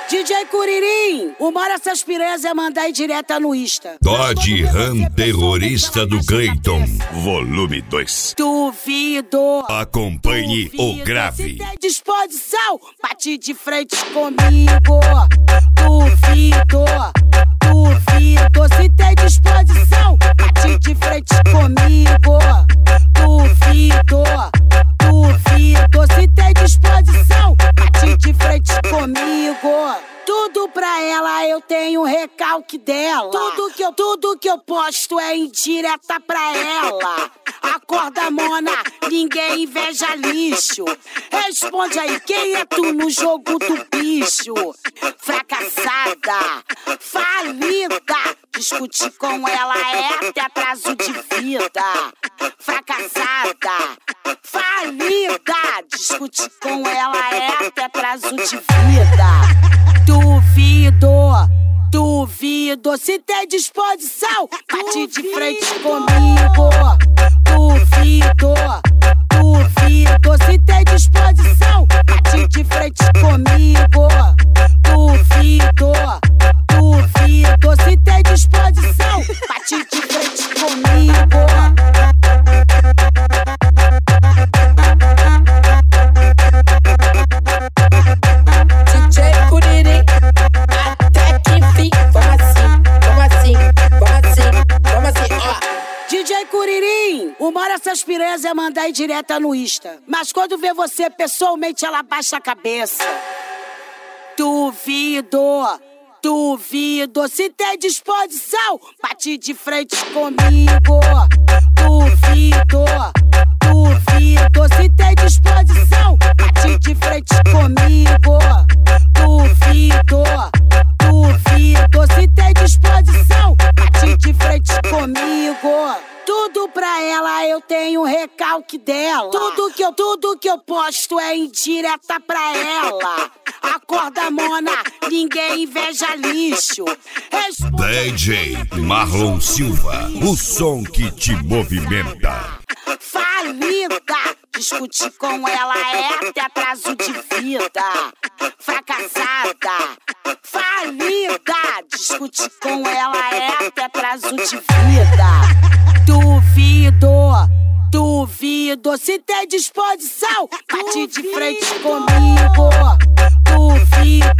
DJ Curirim, uma dessas piranhas é mandar ir direta no Insta. Dodge Ram terrorista do Clayton, volume 2. Duvido. Acompanhe o grave. Se tem disposição, bate de frente comigo. Duvido. Se tem disposição, bate de frente comigo. Duvido. Se tem disposição, bate de frente comigo. Tudo pra ela, eu tenho recalque dela. Tudo que eu posto é indireta pra ela. Acorda, mona, ninguém inveja lixo. Responde aí, quem é tu no jogo do bicho? Fracassada, falida, discutir com ela é até atraso de vida. Fracassada, falida, discutir com ela é até atraso de vida. Duvido, se tem disposição, bate de frente comigo. Duvido, se tem disposição, bate de frente comigo. Duvido, se tem disposição, bate de frente comigo. DJ Curirim, uma dessas piranhas é mandar ir direta no Insta. Mas quando vê você pessoalmente, ela baixa a cabeça. Duvido, se tem disposição, bate de frente comigo. Duvido, se tem disposição, bate de frente comigo. Duvido, se tem disposição, bate de frente comigo. Tudo pra ela, eu tenho recalque dela. Tudo que eu posto é indireta pra ela. Acorda, mona, ninguém inveja lixo. DJ Marlon Silva, o som que te movimenta. Falida, discutir com ela é até atraso de vida. Fracassada, falida, discutir com ela é até atraso de vida. Duvido, se tem disposição, bate de frente comigo. Duvido,